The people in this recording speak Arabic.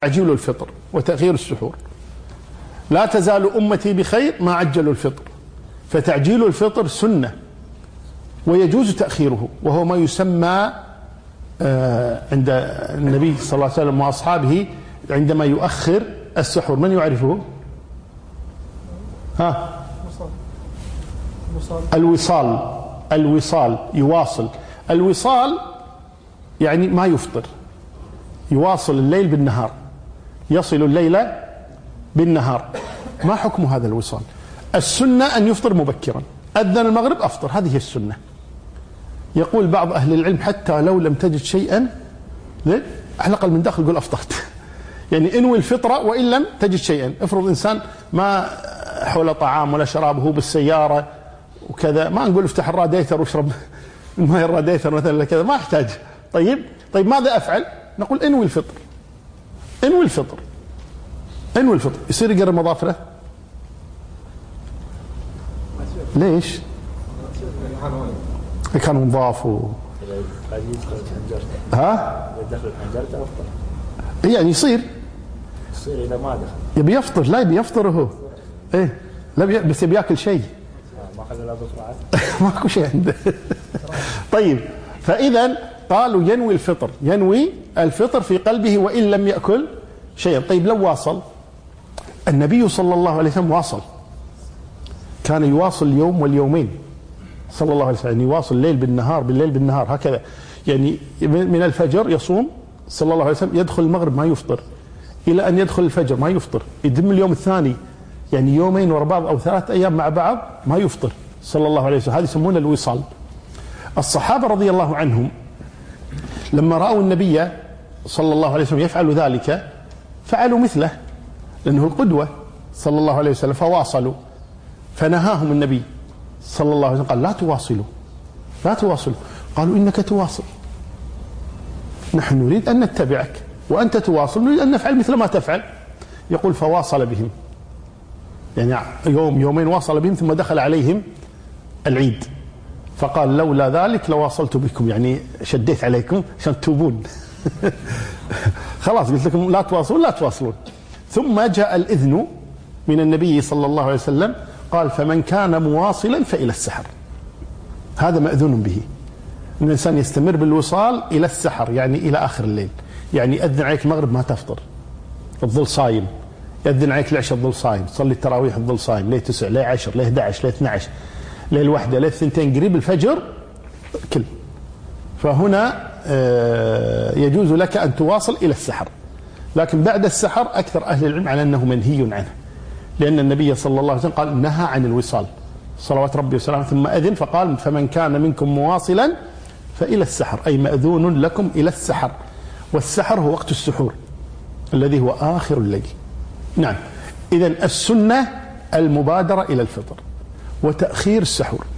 تعجيل الفطر وتأخير السحور. لا تزال أمتي بخير ما عجلوا الفطر، فتعجيل الفطر سنة ويجوز تأخيره، وهو ما يسمى عند النبي صلى الله عليه وسلم وأصحابه عندما يؤخر السحور. من يعرفه؟ الوصال يواصل. الوصال يعني ما يفطر، يواصل الليل بالنهار، يصل الليل بالنهار. ما حكم هذا الوصال؟ السنة أن يفطر مبكرا، أذن المغرب أفطر، هذه السنة. يقول بعض أهل العلم حتى لو لم تجد شيئا على الأقل من داخل قل أفطرت يعني انوي الفطرة وإن لم تجد شيئا. افرض إنسان ما حول طعام ولا شراب، هو بالسيارة وكذا، ما نقول افتح الراديتر واشرب من ماء الراديتر مثلا كذا، ما احتاج. طيب ماذا أفعل؟ نقول انوي الفطر، انوي الفطر، انوي الفطر. يصير يقرب مضافره؟ ليش؟ كان مضاف يعني يصير إذا ما دخل يبي يفطر، لا يبي يفطر هو لا بس يبي ياكل شيء ما خلى له بسرعة ماكو شيء عنده طيب، فإذا قالوا ينوي الفطر، ينوي الفطر في قلبه وإن لم يأكل شيئا. طيب لو واصل، النبي صلى الله عليه وسلم واصل، كان يواصل اليوم واليومين صلى الله عليه وسلم، يواصل الليل بالنهار، بالليل بالنهار، هكذا. يعني من الفجر يصوم صلى الله عليه وسلم، يدخل المغرب ما يفطر، إلى أن يدخل الفجر ما يفطر، يدم اليوم الثاني، يعني يومين ورا بعض أو 3 أيام مع بعض ما يفطر صلى الله عليه وسلم. هذه يسمونه الوصال. الصحابة رضي الله عنهم لما رأوا النبي صلى الله عليه وسلم يفعل ذلك فعلوا مثله، لأنه القدوة صلى الله عليه وسلم، فواصلوا. فنهاهم النبي صلى الله عليه وسلم، قال لا تواصلوا، لا تواصلوا. قالوا إنك تواصل، نحن نريد أن نتبعك وأنت تواصل، نريد أن نفعل مثل ما تفعل. يقول فواصل بهم، يعني يوم يومين واصل بهم، ثم دخل عليهم العيد فقال لولا ذلك لواصلت بكم، يعني شديت عليكم عشان تتوبون خلاص قلت لكم لا تواصلون، لا تواصلون. ثم جاء الإذن من النبي صلى الله عليه وسلم، قال فمن كان مواصلا فإلى السحر. هذا مأذون به، إن الإنسان يستمر بالوصال إلى السحر، يعني إلى آخر الليل. يعني يأذن عليك المغرب ما تفطر، تظل صايم، يأذن عليك العشاء تظل صايم، تصلي التراويح تظل صايم، ليه 9 ليه 10 ليه 11 ليه 12 ليه 1 ليه 2 قريب الفجر كل. فهنا يجوز لك أن تواصل إلى السحر، لكن بعد السحر أكثر أهل العلم على أنه منهي عنه، لأن النبي صلى الله عليه وسلم قال نهى عن الوصال صلوات ربي وسلامه، ثم أذن فقال فمن كان منكم مواصلا فإلى السحر، أي مأذون لكم إلى السحر. والسحر هو وقت السحور الذي هو آخر الليل. نعم، إذن السنة المبادرة إلى الفطر وتأخير السحور.